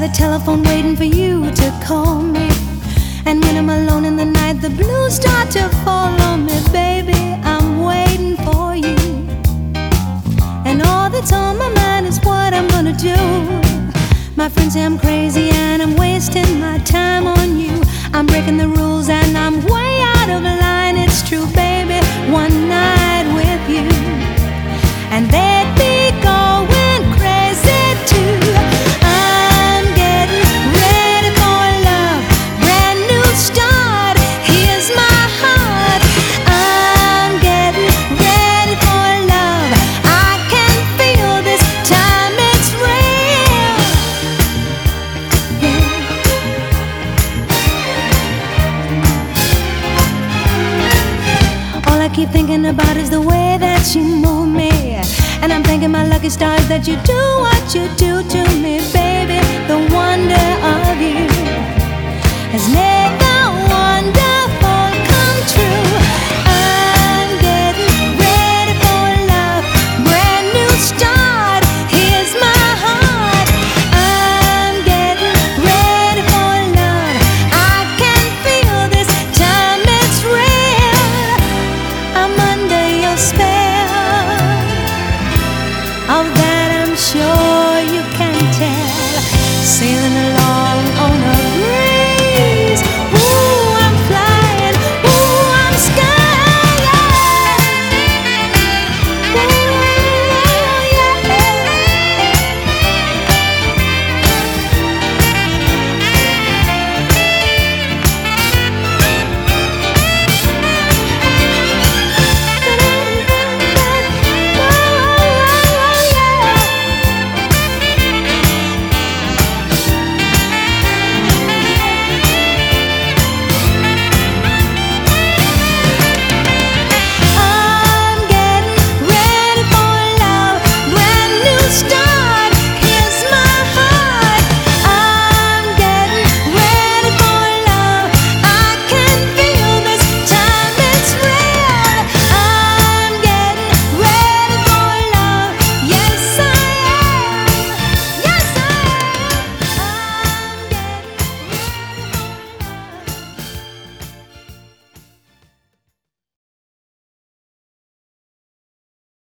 telephone waiting for you to call me. And when I'm alone in the night, the blues start to follow me. Baby, I'm waiting for you. And all that's on my mind is what I'm gonna do. My friends say I'm crazy and I'm wasting my time on you. I'm breaking the rules and I'm way out of line. It's true, baby, one night with you and they'd be going crazy too. I'm getting ready for love, brand new start. Here's my heart. I'm getting ready for love. I can feel this time, it's real. Yeah. All I keep thinking about is the way that you move me. And I'm thanking my lucky stars that you do what you do to me, baby. The wonder of you has made the wonder